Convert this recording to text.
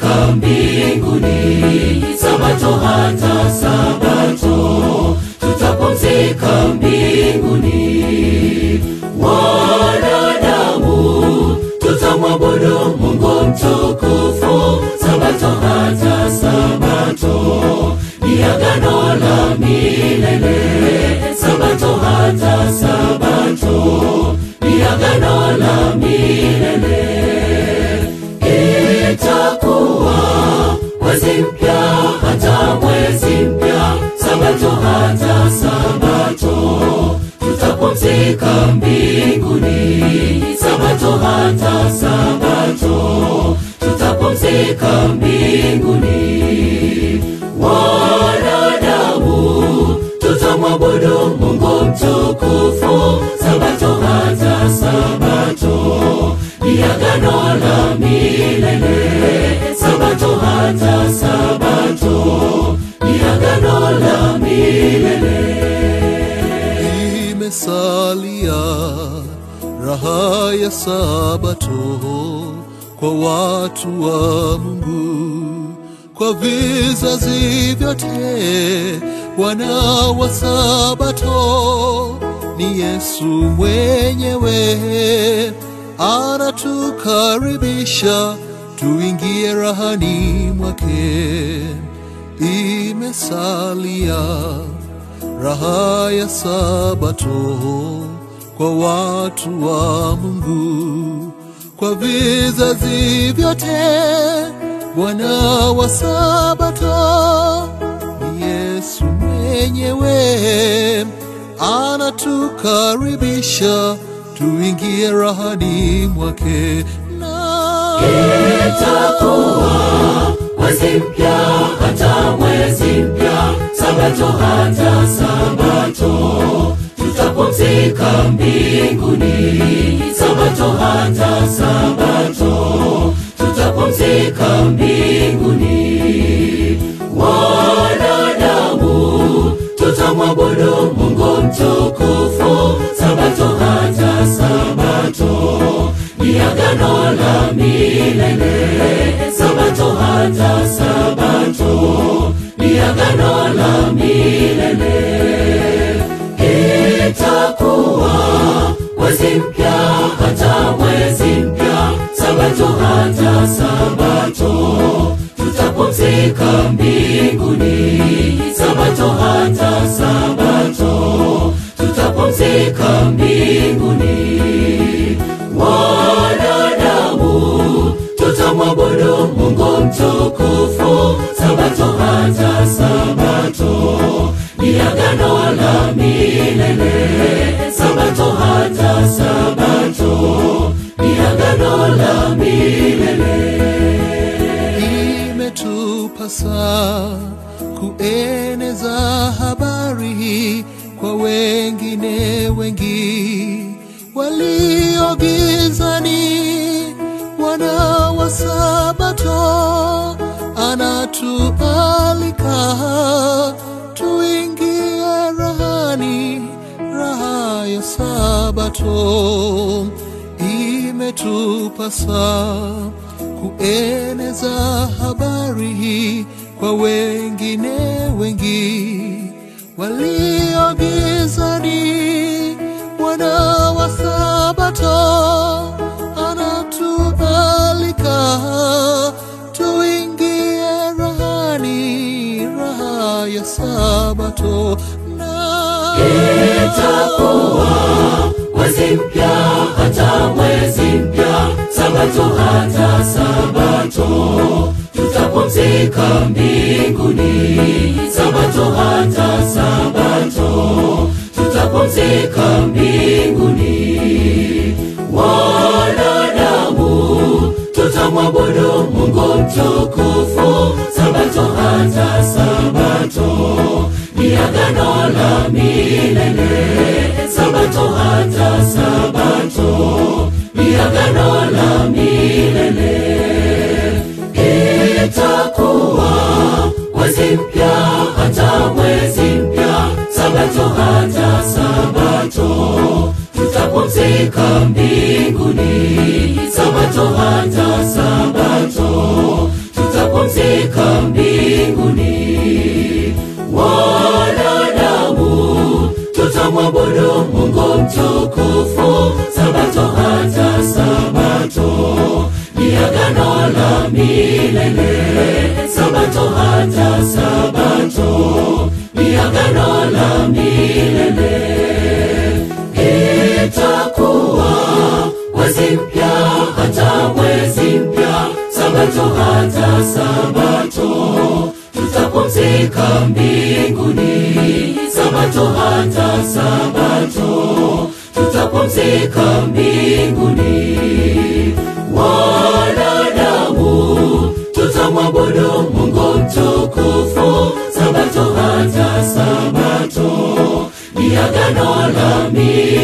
tutapumzika mbinguni. Sabato hata sabato, tutapumzika mbinguni. Wanadamu tutamwabudu Mungu mtukufu. Sabato hata sabato ni agano la milele. Sabato hata sabato ni agano la milele. Itakuwa mwezi mpya hata mwezi mpya. Sabato hata sabato, tutapumzika mbinguni. Sabato hata sabato, tutapumzika mbinguni. Wanadamu tutamwabudu Mungu mtukufu. Sabato hata sabato ni agano la milele. Sabato hata sabato ni agano la milele. Imesalia raha ya sabato kwa watu wa Mungu, kwa vizazi vyote. Bwana wa sabato ni Yesu mwenyewe, anatukaribisha tuingie rahani mwake. Imesalia raha ya sabato kwa watu wa Mungu, kwa vizazi vyote. Bwana wa sabato ni Yesu mwenyewe, anatukaribisha tuingie rahani mwake. Itakuwa mwezi mpya hata mwezi mpya. Sabato hata sabato, tutapumzika mbinguni. Sabato hata sabato, tutapumzika mbinguni. Wanadamu tutamwabudu Mungu mtukufu. Sabato hata sabato ni agano la milele. Sabato hata sabato ni agano la milele. Itakuwa mwezi mpya hata mwezi mpya. Sabato hata sabato, tutapumzika mbinguni. Sabato hata sabato, tutapumzika mbinguni. Wanadamu tutamwabudu Mungu mtukufu. Sabato hata sabato ni agano la milele. Sabato hata sabato ni agano la milele. Imetupasa kueneza habari kwa wengine wengi walio gizani. Bwana wa sabato anatualika tuingie rahani, raha ya sabato. Imetupasa kueneza habari kwa wengine wengi walio gizani. Bwana wa sabato anatualika tuingie rahani, raha ya sabato. Itakuwa mwezi mpya hata mwezi mpya. Sabato hata sabato, tutapumzika mbinguni. Sabato hata sabato, tutapumzika mbinguni. Wanadamu tutamwabudu Mungu mtukufu. Sabato hata sabato ni agano la milele. Sabato hata sabato ni agano la milele. Itakuwa mwezi mpya hata mwezi mpya. Sabato hata sabato, tutapumzika mbinguni. Sabato hata sabato, mtukufu, sabato hata sabato ni agano la milele, sabato hata sabato ni agano la milele. Itakuwa mwezi mpya hata mwezi mpya, sabato hata sabato tutapumzika mbinguni, sabato hata sabato tutapumzika mbinguni. Wanadamu tutamwabudu Mungu mtukufu, sabato hata sabato ni agano la milele,